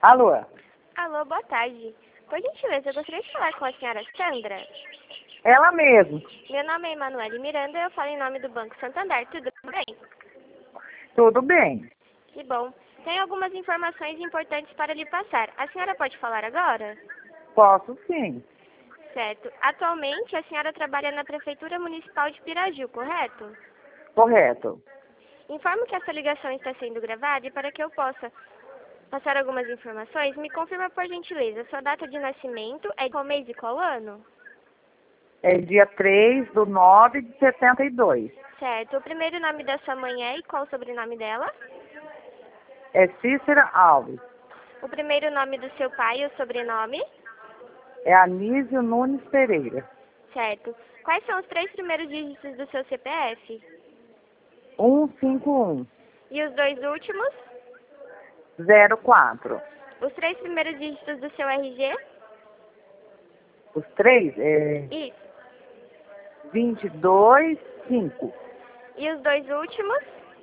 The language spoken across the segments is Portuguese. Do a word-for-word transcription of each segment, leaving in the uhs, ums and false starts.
Alô? Alô, boa tarde. Por gentileza, eu gostaria de falar com a senhora Sandra. Ela mesmo. Meu nome é Emanuele Miranda e eu falo em nome do Banco Santander. Tudo bem? Tudo bem. Que bom. Tenho algumas informações importantes para lhe passar. A senhora pode falar agora? Posso sim. Certo. Atualmente, a senhora trabalha na Prefeitura Municipal de Piraju, correto? Correto. Informo que essa ligação está sendo gravada e para que eu possa passar algumas informações, me confirma por gentileza, sua data de nascimento é qual mês e qual ano? É dia três do nove de setenta e dois. Certo. O primeiro nome da sua mãe é e qual o sobrenome dela? É Cícera Alves. O primeiro nome do seu pai e o sobrenome? É Anísio Nunes Pereira. Certo. Quais são os três primeiros dígitos do seu C P F? um cinco um E os dois últimos? zero quatro. Os três primeiros dígitos do seu R G? Os três é Isso. vinte e dois cinco. E os dois últimos?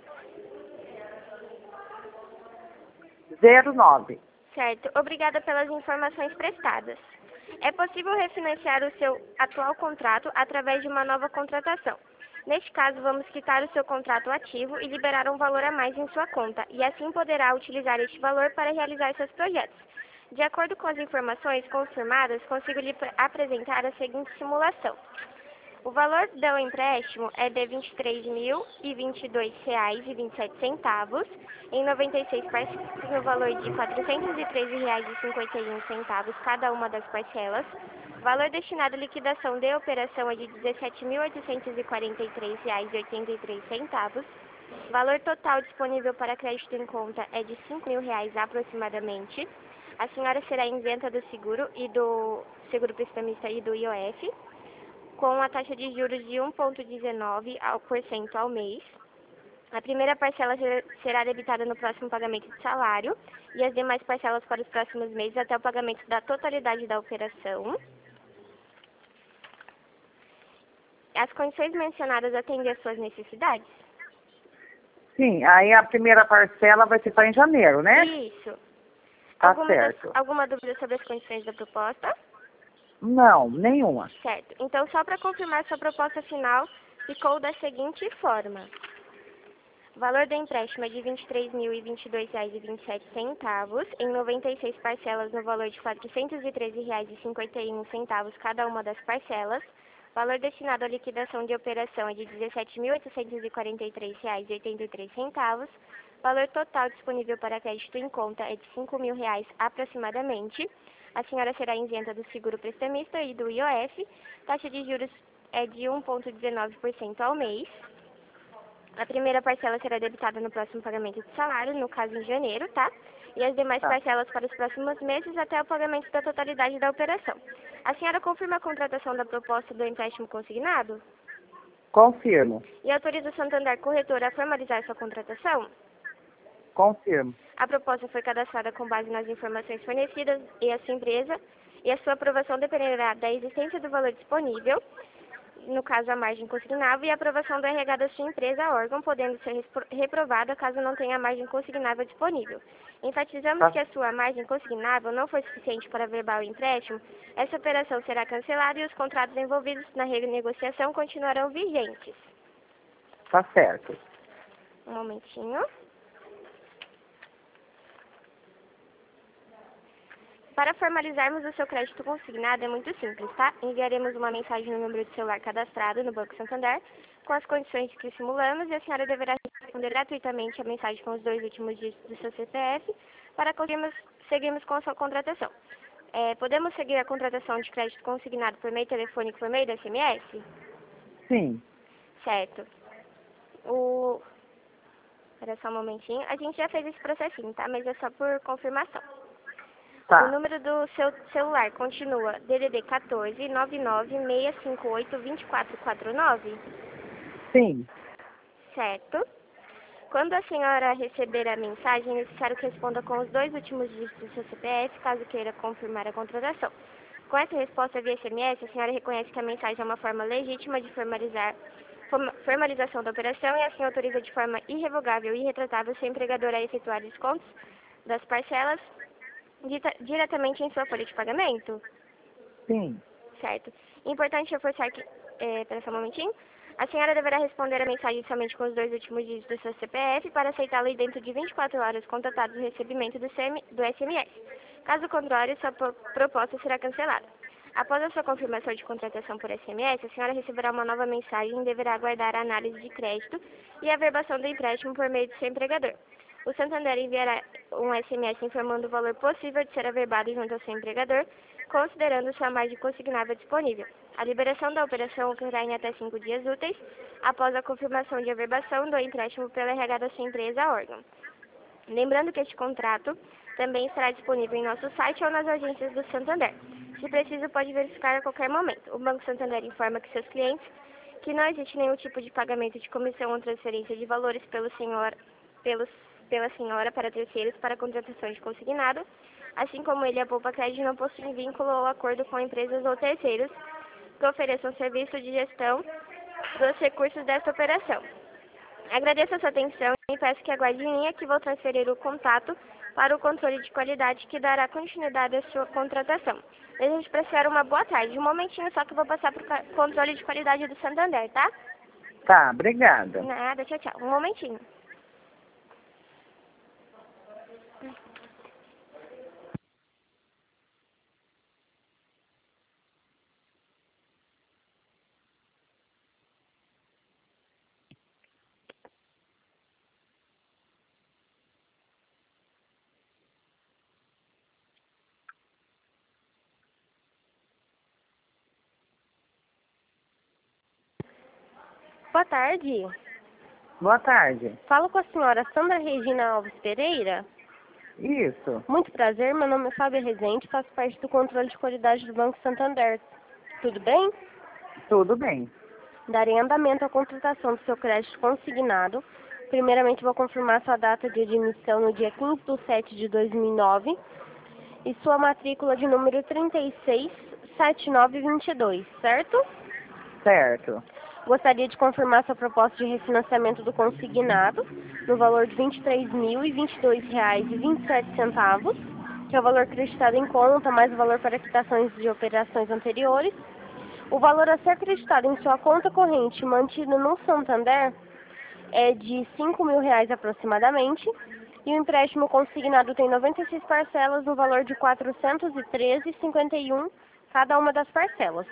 zero nove. Certo. Obrigada pelas informações prestadas. É possível refinanciar o seu atual contrato através de uma nova contratação. Neste caso, vamos quitar o seu contrato ativo e liberar um valor a mais em sua conta, e assim poderá utilizar este valor para realizar seus projetos. De acordo com as informações confirmadas, consigo lhe apresentar a seguinte simulação. O valor do empréstimo é de vinte e três mil e vinte e dois reais e vinte e sete centavos, em noventa e seis parcelas no valor de quatrocentos e treze reais e cinquenta e um centavos cada uma das parcelas. Valor destinado à liquidação de operação é de dezessete mil oitocentos e quarenta e três reais e oitenta e três centavos. Valor total disponível para crédito em conta é de cinco mil reais aproximadamente. A senhora será isenta do seguro e do seguro prestamista e do I O F, com a taxa de juros de um vírgula dezenove por cento ao mês. A primeira parcela será debitada no próximo pagamento de salário e as demais parcelas para os próximos meses até o pagamento da totalidade da operação. As condições mencionadas atendem às suas necessidades? Sim, aí a primeira parcela vai ser para em janeiro, né? Isso. Tá Alguma, das, certo. alguma dúvida sobre as condições da proposta? Não, nenhuma. Certo. Então, só para confirmar, sua proposta final ficou da seguinte forma. O valor do empréstimo é de vinte e três mil e vinte e dois reais e vinte e sete centavos, em noventa e seis parcelas no valor de quatrocentos e treze reais e cinquenta e um centavos cada uma das parcelas. O valor destinado à liquidação de operação é de dezessete mil oitocentos e quarenta e três reais e oitenta e três centavos. O valor total disponível para crédito em conta é de cinco mil reais aproximadamente. A senhora será isenta do seguro prestamista e do I O F. Taxa de juros é de um vírgula dezenove por cento ao mês. A primeira parcela será debitada no próximo pagamento de salário, no caso em janeiro, tá? E as demais Tá. parcelas para os próximos meses até o pagamento da totalidade da operação. A senhora confirma a contratação da proposta do empréstimo consignado? Confirmo. E autoriza o Santander Corretora a formalizar sua contratação? Confirmo. A proposta foi cadastrada com base nas informações fornecidas e a sua empresa, e a sua aprovação dependerá da existência do valor disponível, no caso a margem consignável, e a aprovação do R H da sua empresa órgão, podendo ser reprovada caso não tenha margem consignável disponível. Enfatizamos Tá. que a sua margem consignável não for suficiente para verbar o empréstimo, essa operação será cancelada e os contratos envolvidos na renegociação continuarão vigentes. Tá certo. Um momentinho. Para formalizarmos o seu crédito consignado é muito simples, tá? Enviaremos uma mensagem no número de celular cadastrado no Banco Santander com as condições que simulamos e a senhora deverá responder gratuitamente a mensagem com os dois últimos dígitos do seu C P F para conseguirmos seguirmos com a sua contratação. É, podemos seguir a contratação de crédito consignado por meio telefônico por meio do S M S? Sim. Certo. O... Espera só um momentinho. A gente já fez esse processinho, tá? Mas é só por confirmação. Tá. O número do seu celular continua D D D quatorze, nove nove seis cinco oito, dois quatro quatro nove? Sim. Certo. Quando a senhora receber a mensagem, é necessário que responda com os dois últimos dígitos do seu C P F, caso queira confirmar a contratação. Com essa resposta via S M S, a senhora reconhece que a mensagem é uma forma legítima de formalizar, formalização da operação e assim autoriza de forma irrevogável e irretratável seu empregador a efetuar descontos das parcelas dita- diretamente em sua folha de pagamento? Sim. Certo. Importante reforçar que, é, pera só um momentinho, a senhora deverá responder a mensagem somente com os dois últimos dígitos do seu C P F para aceitá-la e dentro de vinte e quatro horas contatado o recebimento do, C M, do S M S. Caso contrário, sua pro- proposta será cancelada. Após a sua confirmação de contratação por S M S, a senhora receberá uma nova mensagem e deverá aguardar a análise de crédito e a averbação do empréstimo por meio do seu empregador. O Santander enviará um S M S informando o valor possível de ser averbado junto ao seu empregador, considerando sua margem consignável disponível. A liberação da operação ocorrerá em até cinco dias úteis, após a confirmação de averbação do empréstimo pela R H da sua empresa órgão. Lembrando que este contrato também estará disponível em nosso site ou nas agências do Santander. Se preciso, pode verificar a qualquer momento. O Banco Santander informa que seus clientes que não existe nenhum tipo de pagamento de comissão ou transferência de valores pelo senhor, pelos, pela senhora para terceiros para contratação de consignado, assim como ele, a Poupa Crédito, não possui vínculo ou acordo com empresas ou terceiros que ofereçam serviço de gestão dos recursos desta operação. Agradeço a sua atenção e peço que aguarde em linha que vou transferir o contato para o controle de qualidade que dará continuidade à sua contratação. Desejo para a senhora uma boa tarde. Um momentinho só que eu vou passar para o controle de qualidade do Santander, tá? Tá, obrigada. Nada, tchau, tchau. Um momentinho. Boa tarde. Boa tarde. Falo com a senhora Sandra Regina Alves Pereira. Isso. Muito prazer, meu nome é Fábio Rezende, faço parte do controle de qualidade do Banco Santander. Tudo bem? Tudo bem. Darei andamento à contratação do seu crédito consignado. Primeiramente, vou confirmar sua data de admissão no dia quinze de setembro de dois mil e nove e sua matrícula de número trinta e seis, setenta e nove vinte e dois, certo? Certo. Gostaria de confirmar sua proposta de refinanciamento do consignado no valor de vinte e três mil e vinte e dois reais e vinte e sete centavos, que é o valor acreditado em conta, mais o valor para quitações de operações anteriores. O valor a ser acreditado em sua conta corrente mantido no Santander é de cinco mil reais aproximadamente, e o empréstimo consignado tem noventa e seis parcelas no valor de quatrocentos e treze reais e cinquenta e um centavos cada uma das parcelas.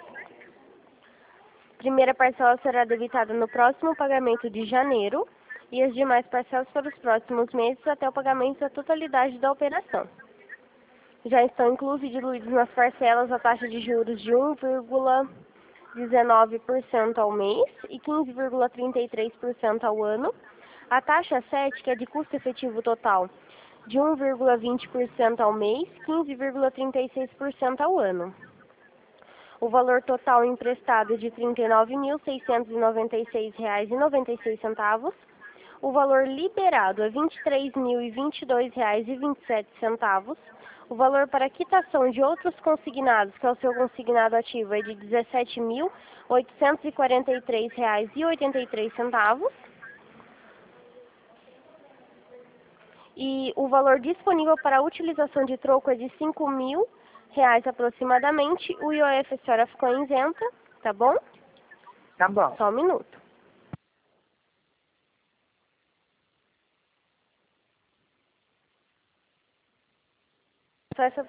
Primeira parcela será debitada no próximo pagamento de janeiro e as demais parcelas para os próximos meses até o pagamento da totalidade da operação. Já estão inclusos e diluídos nas parcelas a taxa de juros de um vírgula dezenove por cento ao mês e quinze vírgula trinta e três por cento ao ano. A taxa sete, que é de custo efetivo total, de um vírgula vinte por cento ao mês, quinze vírgula trinta e seis por cento ao ano. O valor total emprestado é de trinta e nove mil seiscentos e noventa e seis reais e noventa e seis centavos. O valor liberado é vinte e três mil e vinte e dois reais e vinte e sete centavos. O valor para quitação de outros consignados, que é o seu consignado ativo, é de dezessete mil oitocentos e quarenta e três reais e oitenta e três centavos. E o valor disponível para a utilização de troco é de cinco mil reais aproximadamente. O I O F a senhora ficou isenta, tá bom? Tá bom. Só um minuto. Só essa...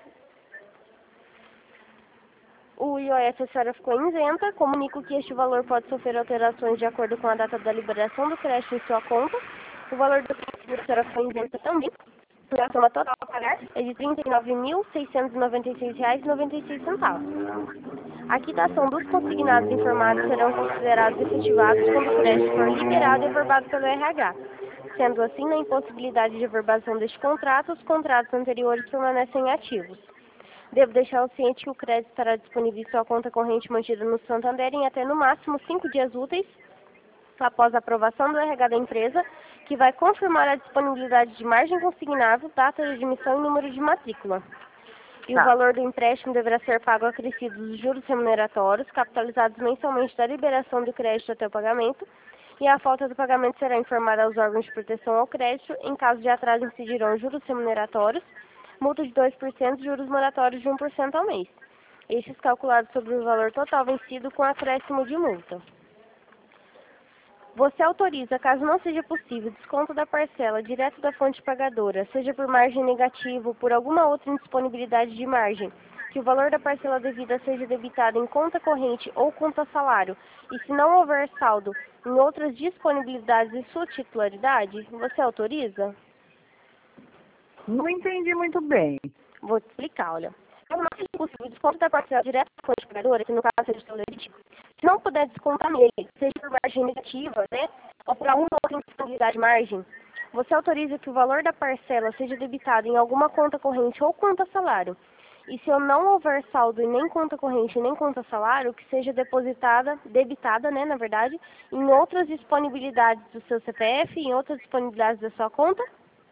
O I O F a senhora ficou isenta. Comunico que este valor pode sofrer alterações de acordo com a data da liberação do crédito em sua conta. O valor do crédito a senhora ficou isenta também. A soma total a pagar é de trinta e nove mil seiscentos e noventa e seis reais e noventa e seis centavos. A quitação dos consignados informados serão considerados efetivados quando o crédito for liberado e averbado pelo R H. Sendo assim, na impossibilidade de averbação deste contrato, os contratos anteriores permanecem ativos. Devo deixar o ciente que o crédito estará disponível em sua conta corrente mantida no Santander em até no máximo cinco dias úteis após a aprovação do R H da empresa, que vai confirmar a disponibilidade de margem consignável, data de admissão e número de matrícula. E Tá. o valor do empréstimo deverá ser pago acrescido dos juros remuneratórios, capitalizados mensalmente da liberação do crédito até o pagamento, e a falta do pagamento será informada aos órgãos de proteção ao crédito. Em caso de atraso, incidirão juros remuneratórios, multa de dois por cento e juros moratórios de um por cento ao mês. Estes calculados sobre o valor total vencido com acréscimo de multa. Você autoriza, caso não seja possível, desconto da parcela direto da fonte pagadora, seja por margem negativa ou por alguma outra indisponibilidade de margem, que o valor da parcela devida seja debitado em conta corrente ou conta salário, e se não houver saldo em outras disponibilidades de sua titularidade, você autoriza? Não entendi muito bem. Vou te explicar, olha. Caso não seja possível desconto da parcela direto da fonte pagadora, que no caso seja o seu legítimo, se não puder descontar nele, seja por margem negativa, né, ou por alguma outra indisponibilidade de margem, você autoriza que o valor da parcela seja debitado em alguma conta corrente ou conta salário. E se eu não houver saldo em nem conta corrente nem conta salário, que seja depositada, debitada, né, na verdade, em outras disponibilidades do seu C P F e em outras disponibilidades da sua conta?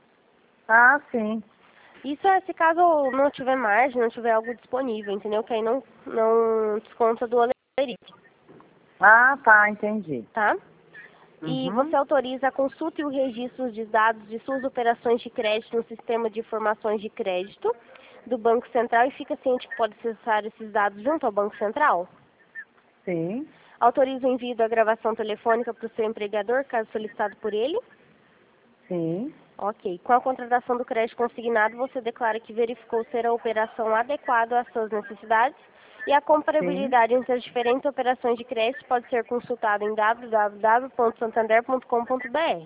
Ah, sim. Isso é se caso não tiver margem, não tiver algo disponível, entendeu? Que aí não, não desconta do alerite, Ah, tá, entendi. tá? E Uhum. você autoriza a consulta e o registro de dados de suas operações de crédito no sistema de informações de crédito do Banco Central e fica ciente que pode acessar esses dados junto ao Banco Central? Sim, Autoriza o envio da gravação telefônica para o seu empregador, caso solicitado por ele? sim, Ok. Com a contratação do crédito consignado, você declara que verificou ser a operação adequada às suas necessidades e a sim. comparabilidade entre as diferentes operações de crédito pode ser consultada em w w w ponto santander ponto com ponto b r.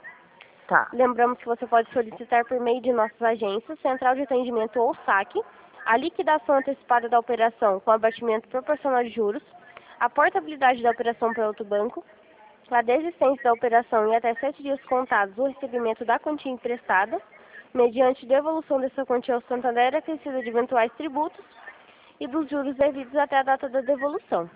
Tá. Lembramos que você pode solicitar por meio de nossas agências, Central de Atendimento ou saque, a liquidação antecipada da operação com abatimento proporcional de juros, a portabilidade da operação para outro banco, a desistência da operação em até sete dias contados o recebimento da quantia emprestada, mediante devolução dessa quantia ao Santander acrescida de eventuais tributos e dos juros devidos até a data da devolução.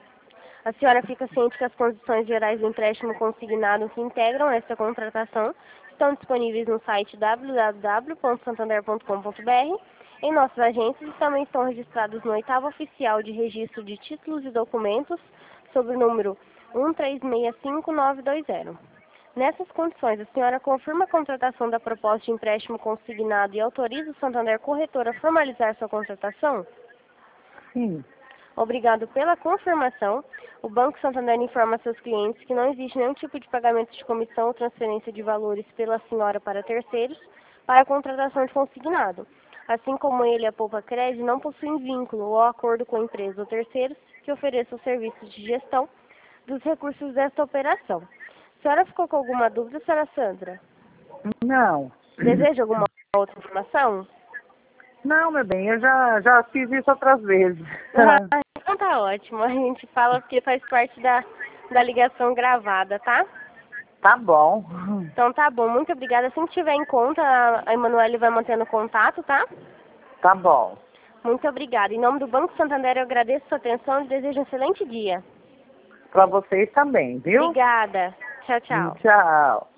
A senhora fica ciente que as condições gerais do empréstimo consignado que integram esta contratação estão disponíveis no site w w w ponto santander ponto com ponto b r, em nossas agências e também estão registrados no oitavo oficial de registro de títulos e documentos sob o número um três seis cinco nove dois zero. Nessas condições, a senhora confirma a contratação da proposta de empréstimo consignado e autoriza o Santander Corretor a formalizar sua contratação? Sim. Obrigado pela confirmação. O Banco Santander informa seus clientes que não existe nenhum tipo de pagamento de comissão ou transferência de valores pela senhora para terceiros para a contratação de consignado. Assim como ele, a Poupa Crédito, não possuem vínculo ou acordo com empresas ou terceiros que ofereçam serviços de gestão dos recursos desta operação. A senhora ficou com alguma dúvida, senhora Sandra? Não. Deseja alguma outra informação? Não, meu bem, eu já, já fiz isso outras vezes. Ah, então tá ótimo. A gente fala porque faz parte da, da ligação gravada, tá? Tá bom. Então tá bom. Muito obrigada. Assim que tiver em conta, a Emanuele vai mantendo contato, tá? Tá bom. Muito obrigada. Em nome do Banco Santander, eu agradeço a sua atenção e desejo um excelente dia. Pra vocês também, viu? Obrigada. Tchau, tchau. Tchau.